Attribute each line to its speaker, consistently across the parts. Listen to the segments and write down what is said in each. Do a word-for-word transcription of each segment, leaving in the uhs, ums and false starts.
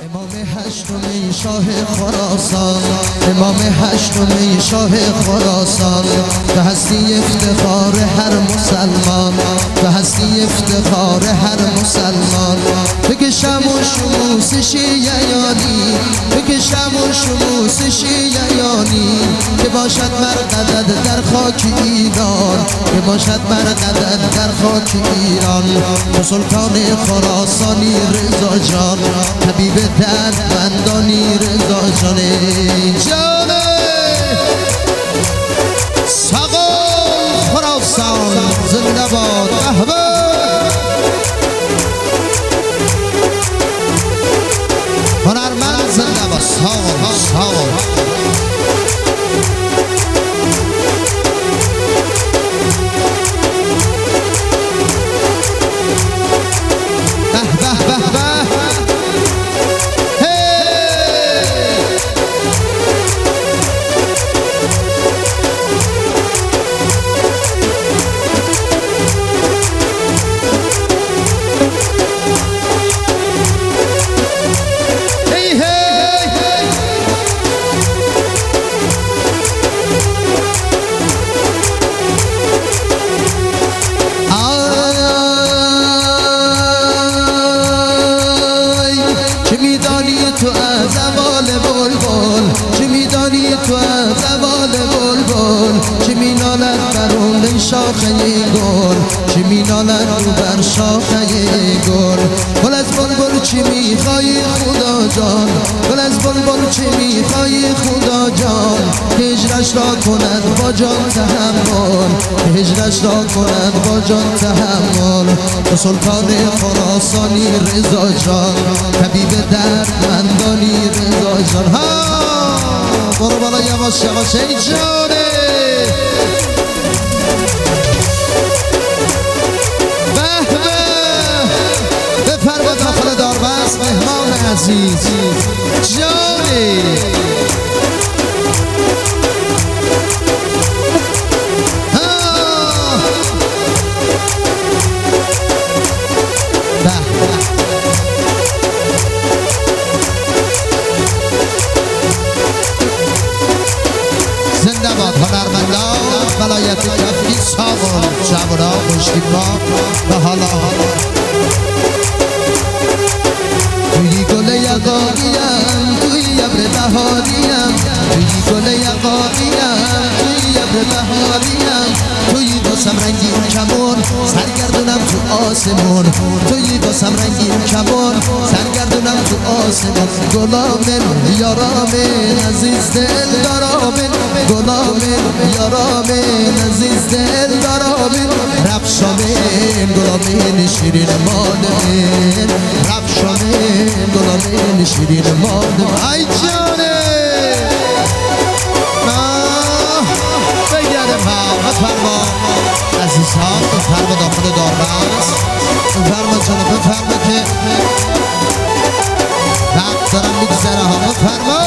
Speaker 1: امام هشتمی شاه خراسان، امام هشتمی شاه خراسان، تو هستی افتخار هر مسلمان، تو هستی افتخار هر مسلمان. بکشم و شموس شیعیانی، بکشم و شموس شیعیانی، که باشد مرقدت در خاک ایران، که باشد مرقدت در خاک ایران. تو سلطان خراسانی رضا جان، حبیب دردمندانی رضا جان، جانه سقال خراسان زنده باد. احبه هنرمند زنده باد. سقال سقال تو از زوال بلبل، چه میدانی تو از زوال بلبل، چه مینالد بر اون شاخه گل، چه مینالد رو بر شاخه گل. گل از بلبل چی میخوای خدا جان، گل از بلبل چی میخوای خدا جان، که هجرش را کند با جان تحمل، که هجرش را کند با جان تحمل. تو سلطان خراسانی رضا جان، حبیب دردمندانی رضا جان. ها برو بالا یواش یواش ای جانه. به به بفرما داخل داربست مهمان عزیز جانه. زنده باد هنرمندان ولایت کفری ساغر جوارا خوشتیبا و حالا توی گل یقاقیم، توی ابر بهاریم، توی گل یقاقیم، توی ابر بهاریم، توی باسم رنگین کمون سرگردونم تو آسمون، توی باسم رنگین کمون سرگردونم تو آسمون. گلامن یارامن عزیز دل دارامن، گلامن یارامن عزیز دل دارامن. رفشامن گلامن شیرین مادمن، رفشامن گلامن شیرین مادمن. ای جانه بگردم ها بفرما عزیزان، بفرما داخل داربست، بفرما جانه بفرما که وقت دارم میگذره ها. بفرما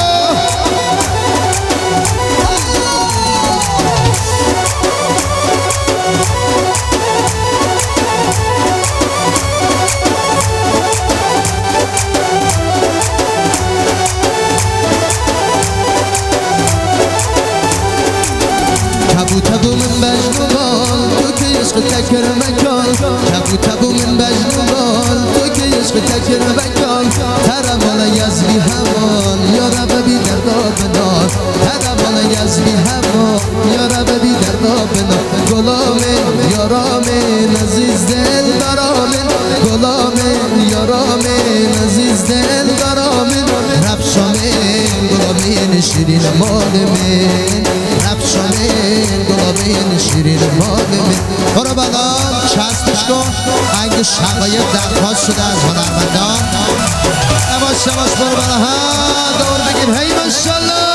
Speaker 1: تبو تبو من بجنوبان تو که عشق تکر مکان، تبو تبو من بجنوبان تو که عشق تکر مکان. ترمال یزبی همان یا رب بی دردا بنار، ترمال یزبی همان یا رب بی دردا بنار. گلامن یارامن عزیز دل دارامن، گلامن یارامن عزیز دل دارامن. رفشامن گلامن شیرین مادمن، رفشامن گلامن شیرین مادمن. برو بالا چسبش کن انگ شقایق درخواست شده از هنرمندان. یواش یواش برو بالا ها دور بگیر. هی ماشالله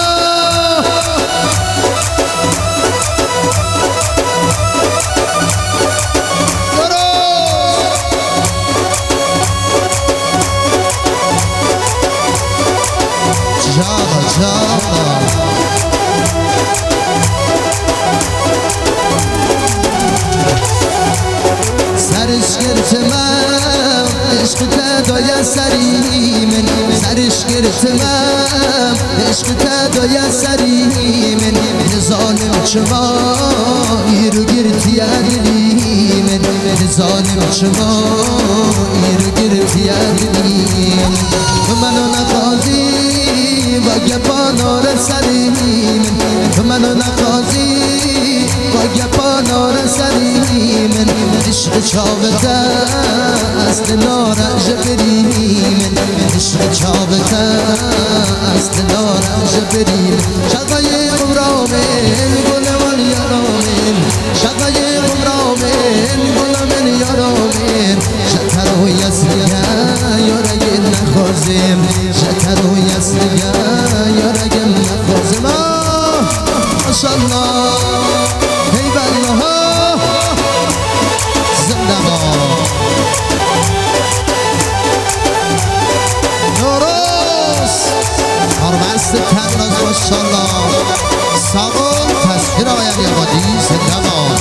Speaker 1: جانا جانا سرش گرت من عشق تدای سری من، سرش تمام عشق تدای سری من ظالم چما ایرو گرتی عدلی من ظالم چما ایرو گرتی عدلی منو نخوازی با گپانار سری من منو نخوازی با گپانار سری من عشق چاوته است نارنج بری من عشق چاوته است نارنج بری شقای عمرامن گل من یارامن شقای عمرامن گل من یارامن شکر و یسلیه یارگم نخوازم شکر و یسلیه یارگم نخوازم ماشالله هی بالله زنده باد آرمست تناز ماشالله ساقل تصویر آقای علی آبادی زنده باد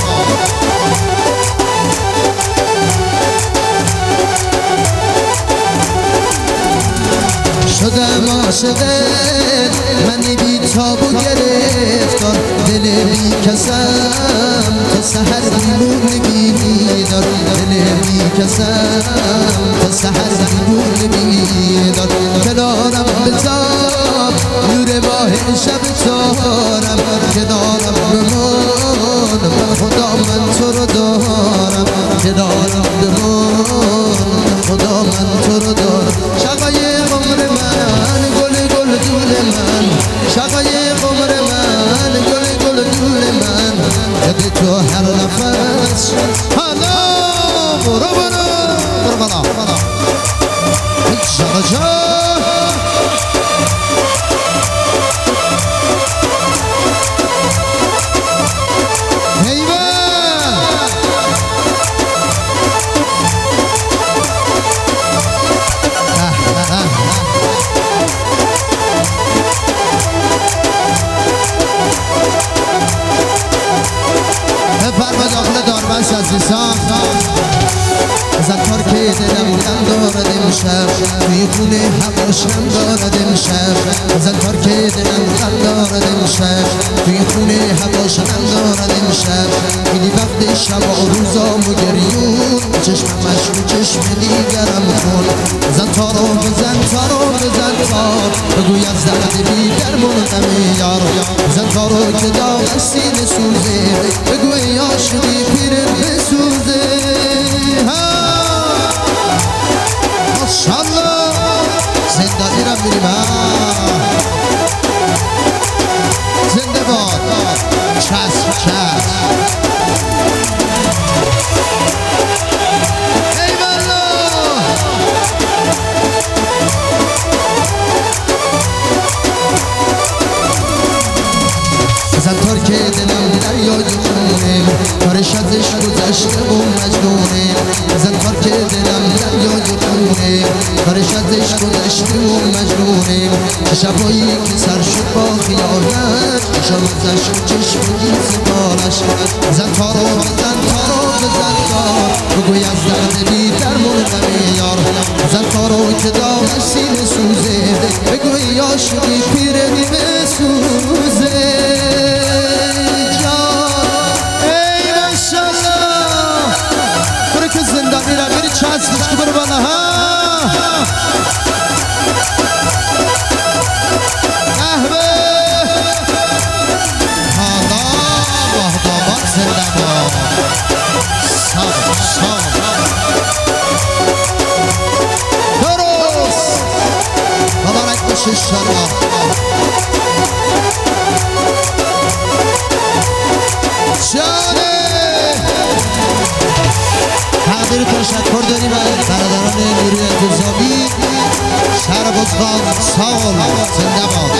Speaker 1: شدم عاشقت من بی تاب و گرفتار دل بی کسم تا سحر بیمون بیدار دل بی کسم تا سحر بیمون بیدار کنارم بتاب نور ماه شب تارم کنارم بمان من خدا من تو رو دارم کنارم بمان خدا من تو رو دارم شقای عمر من گل گل دول من شقای عمر من گل گل دول من یاد تو هر نفس حالا برو برو برو بالا بالا شقا جا زنکار که دلم غم دارد امشب توی خونه هواشم دارد امشب زنکار که دلم غم دارد امشب توی خونه هواشم دارد امشب خیلی وقت شب و روزام و گریون چشمش رو چشم دیگرم کن بزن تارو بزن تارو بزن تار بگوی از درد بی درمون نمیار بزن تارو که داغ سینه سوزه بگوی عاشقی پیرم بسوزه ماشالله زندگی را میریم زنده باد چسب چسب ای والله بزن تار که دلم دریای خونه کارش از عشق گذشته و مجنونه بزن تار که دلم دریای خونه کارش از عشق گذشته و مجنونه چه شبایی که سر شد با خیالت چشم ازش و چشم گیز بالش بزن تارو بزن تارو بزن تار بگوی از درد بی درمون نمیار بزن تارو که داغش سینه سوزه بگوی عاشقی پیرنی بسوزه زندانی را بری چسبش که برو بالا ها احبه حالا مهدامات زنده باد سام سام درست مبارک باشه انشالله جانه تقدیر تشکر داریم از برادران نیروی انتظامی شهر بزغان سال زنده باد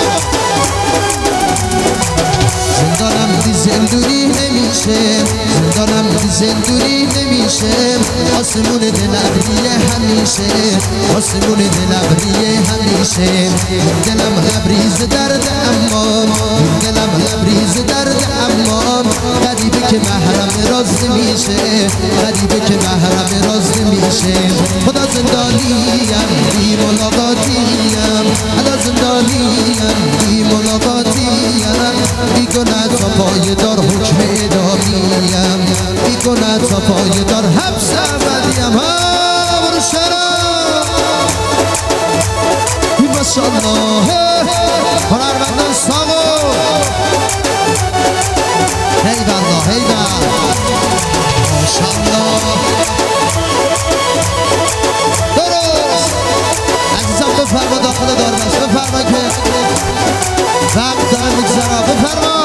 Speaker 1: زندانم بی زندونی نمیشه زندانم بی زندونی نمیشه آسمون دل ابریه همیشه آسمون دل ابریه همیشه دلم لبریز درد اما دلم لبریز درد اما غریبه که محرم راز نمیشه غریبه که محرم راز نمیشه خدا زندانیم بی ملاقاتیم خدا زندانیم بی ملاقاتیم میکند تا پای دار حکم اعدامیم میکند تا پای دار حبس ابدیم ها برو شرم ماشاءالله هنرمندان ساغو هی بالله هی بالله ماشاءالله درست عزیزم بفرما داخل داربست بفرما که وقت داره میگذرا بفرما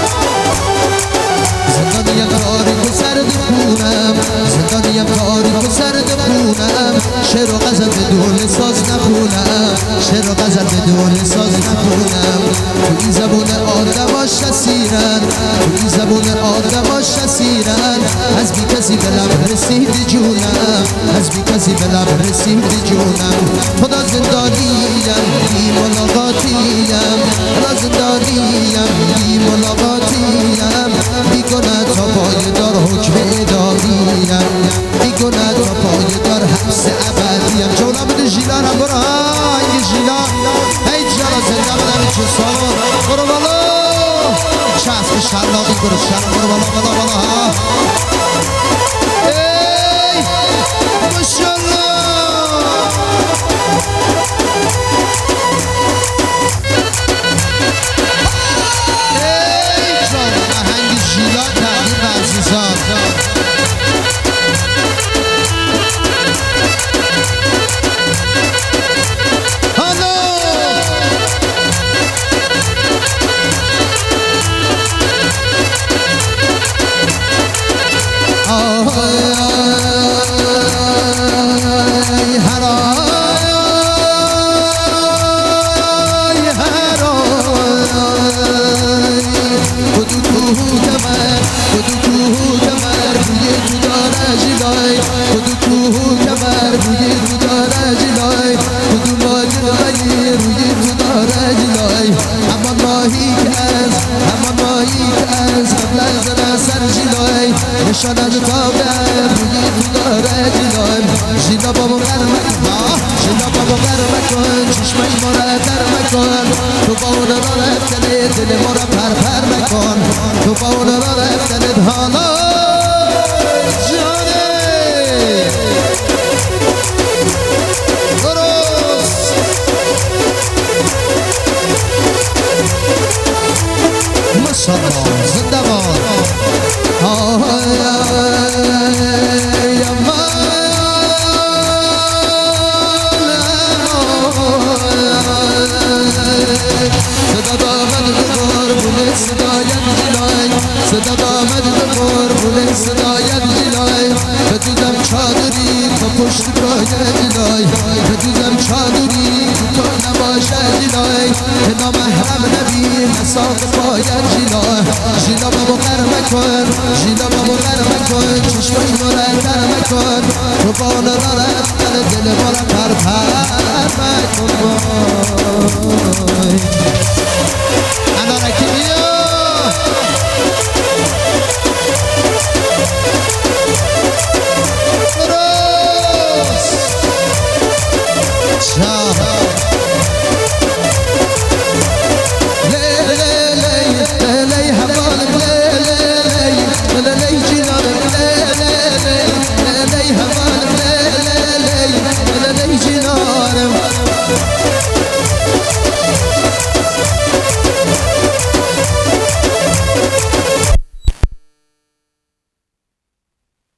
Speaker 1: زندانیم تاریک و سرد خونم زندانیم تاریک و سرد خونم شعر و غزل بدون ساز نخونم شعر و غزل بدون ساز نخونم تو این زبون آدماش اسیرن تو این زبون آدماش اسیرن از بی کسی به لب رسید جونم از بی کسی به لب رسید جونم خدا زندانیم بی ملاقاتیم خدا زندانیم بی ملاقاتیم میکند تا پای دار حکم اعدامیم میکند تا پای دار حبس ابدیم جونا بده ژیلان هم برو های ژیلان هی جانا زنده بدم چه سالون برو بالا چسب شلاقی برو شرم برو بالا بالا بالا ها ای ماشالله نشان از تابم روی تو داره جلویم ژیلا بابا گرم کن ژیلا بابا گرم کن چشمای ما را در مکن تو با اون را رفتنه دل ما را پر پر مکن تو با اون را رفتنه حالا جانه درست ماشاءالله زنده باد صدا دامد بخور بوله صدایت جلای صدا دامد بخور بوله صدایت جلای بدوزم چادری تا پشت پایت جلای بدوزم چادری تا نباشه جلای که نامحرم نبی مساق پایت جلای ژیلا بابا قرم کن ژیلا بابا قرم کن چشمای ما را ترم کن تو با اون را رفتن دل ما را پر پر مکن